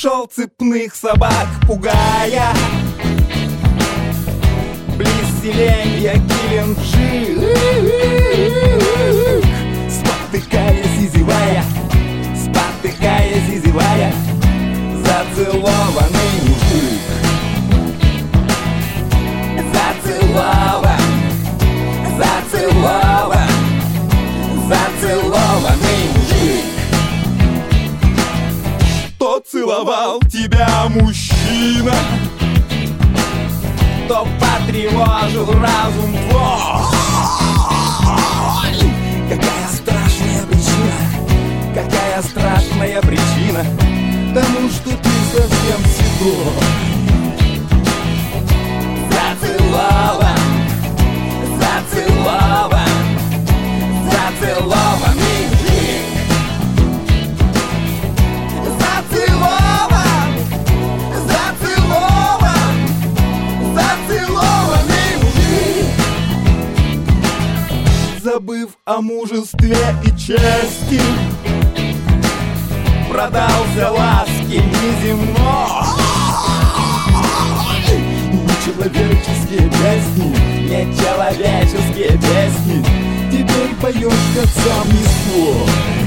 Шел цепных собак, пугая близ селенья Геленджик, спотыкаясь и зевая, спотыкаясь и зевая, зацелованный мужик. Зацелован, зацелован, зацелованный мужик. То целовал тебя мужчина, то потревожил разум твой. Какая страшная причина, какая страшная причина тому, что ты совсем седой. Зацелован, зацелован, зацелованный мужик. Зацелован, зацелован, зацелованный мужик. Забыв о мужестве и чести, продался ласке неземной. Нечеловеческие песни, нечеловеческие песни теперь поешь, как сам не свой.